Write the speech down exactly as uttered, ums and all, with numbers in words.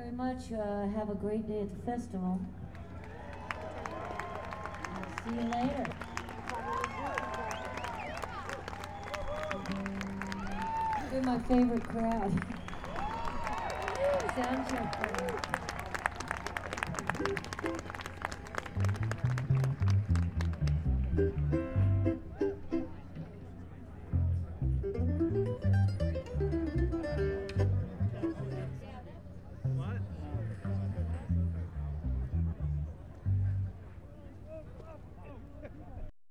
very much. Uh, have a great day at the festival. I'll see you later. You're my favorite crowd. Sound check.